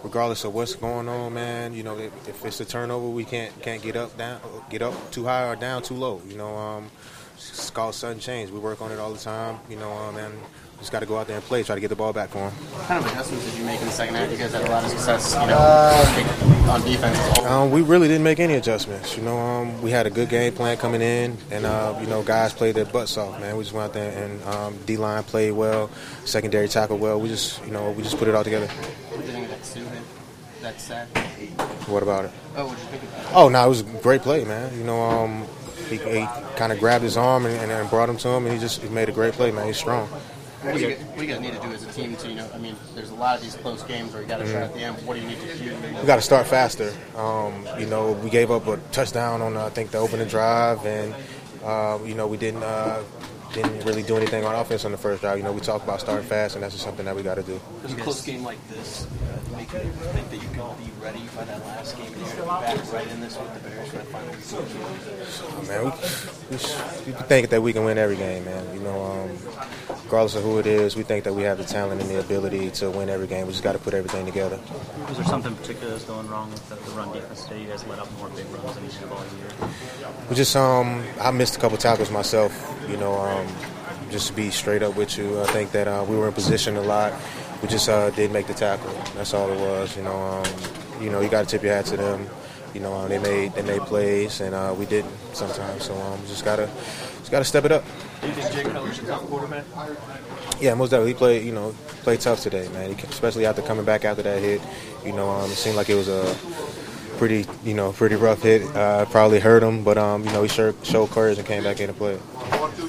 regardless of what's going on, man. You know, if it's a turnover, we can't get up too high or down too low. You know, it's called sudden change. We work on it all the time. You know, and just got to go out there and play, try to get the ball back for them. What kind of adjustments did you make in the second half? You guys had a lot of success, on defense as well. We really didn't make any adjustments. You know, we had a good game plan coming in, and guys played their butts off, man. We just went out there and D-line played well, secondary tackle well. We just put it all together. What did you think of that Sue hit? That sack? What about it? Oh, what did you think about it? Oh, no, it was a great play, man. You know, he kind of grabbed his arm and brought him to him, and he made a great play, man. He's strong. What do you guys need to do as a team to, there's a lot of these close games where you got to try at the end. What do you need to do? We got to start faster. We gave up a touchdown on, I think, the opening drive, and, we didn't really do anything on offense on the first drive. You know, we talked about starting fast, and that's just something that we got to do. Does a close game like this make you think that you can be ready by that last game there to be back right in this with the Bears for that final season? Man, we think that we can win every game, man. You know, regardless of who it is, we think that we have the talent and the ability to win every game. We just got to put everything together. Was there something particular that's going wrong with the run defense today? You guys let up more big runs than you have all year. We just, I missed a couple tackles myself, just to be straight up with you. I think that we were in position a lot. We just didn't make the tackle. That's all it was. You got to tip your hat to them. They made plays, and we didn't sometimes. So just gotta step it up. Do you think Jay Cutler's a tough quarterback? Yeah, most definitely. He played tough today, man. Especially after coming back after that hit. It seemed like it was a pretty rough hit. Probably hurt him, but he showed courage and came back in to play.